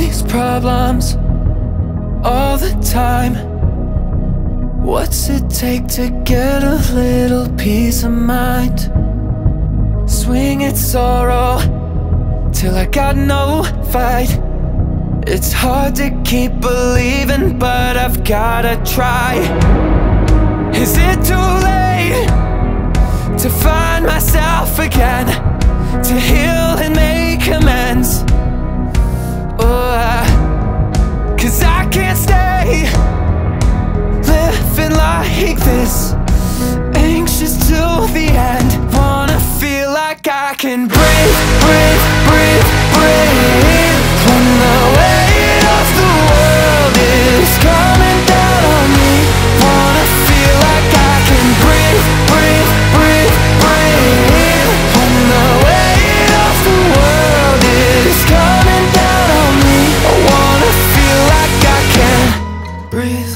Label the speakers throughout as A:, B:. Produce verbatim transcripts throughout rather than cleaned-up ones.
A: these problems all the time. What's it take to get a little peace of mind? Swing at sorrow till I got no fight. It's hard to keep believing, but I've gotta try. Is it too late to find myself again, to heal and make amends? Oh, I, cause I can't stay living like this, anxious till the end. Wanna feel like I can breathe, breathe, breathe, breathe, when the weight of the world is coming down on me. Wanna feel like I can breathe, breathe, breathe, breathe, when the weight of the world is coming down on me. I wanna feel like I can breathe,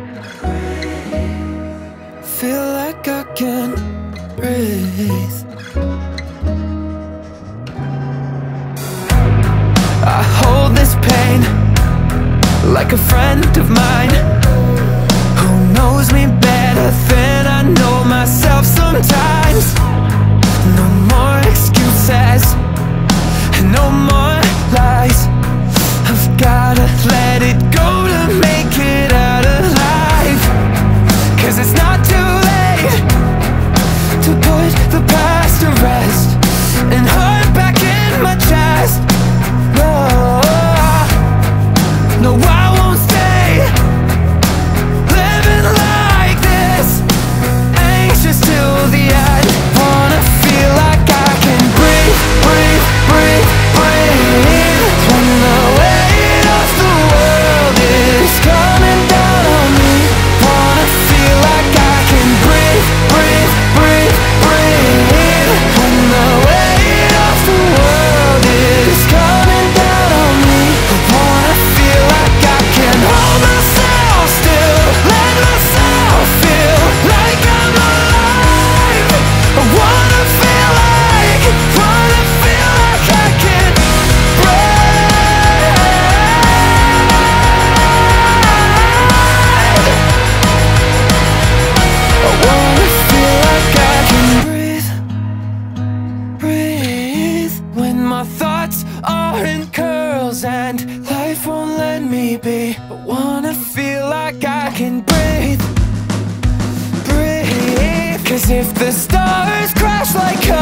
A: feel like I can breathe. I hold this pain like a friend of mine, who knows me better than I know myself sometimes. No more excuses and no more lies. I've gotta let it go to make it out alive. Cause it's not too late to put the past to rest and heart back in my chest. No, no, I won't stay living like this, anxious till the end. Wanna feel like I can breathe, breathe, breathe, breathe, when the weight of the world is coming down on me. Wanna feel like I can breathe, breathe, breathe, breathe, when the weight of the world is coming down on me. I wanna feel like I can hold myself still, let myself feel like I'm alive. I wanna feel like, wanna feel like I can breathe. I wanna feel like I can breathe, breathe, when my thoughts are in curls and life won't let me be. I wanna feel like I can breathe, breathe, cause if the stars crash like